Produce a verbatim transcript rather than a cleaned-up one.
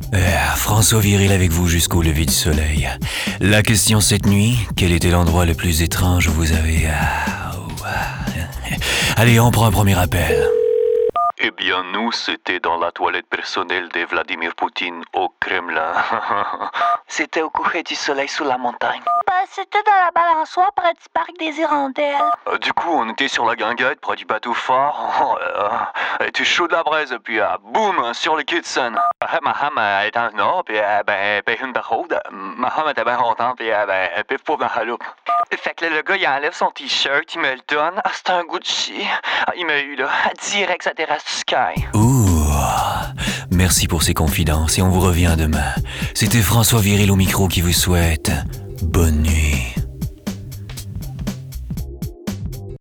Euh, François Viril avec vous jusqu'au lever du soleil. La question cette nuit, quel était l'endroit le plus étrange où vous avez... Ah, oh, ah. Allez, on prend un premier appel. Eh bien, nous, c'était dans la toilette personnelle de Vladimir Poutine au Kremlin. C'était au coucher du soleil sous la montagne. Ben, c'était dans la balançoire près du parc des Hirondelles. Euh, du coup, on était sur la guinguette près du bateau fort. Elle était chaud de la braise, puis euh, boum, sur le quai de Seine. Euh, ma femme elle était en nord, puis euh, ben, ben, une barode. Ma femme était bien contente, puis euh, ben, pif pouf dans la chaloupe. Fait que là, le gars, il enlève son t-shirt, il me le donne. Ah, c'était un goût de chier. Ah, il m'a eu, là, direct sa terrasse du Sky. Ouh, merci pour ces confidences et on vous revient demain. C'était François Viril au micro qui vous souhaite bonne nuit.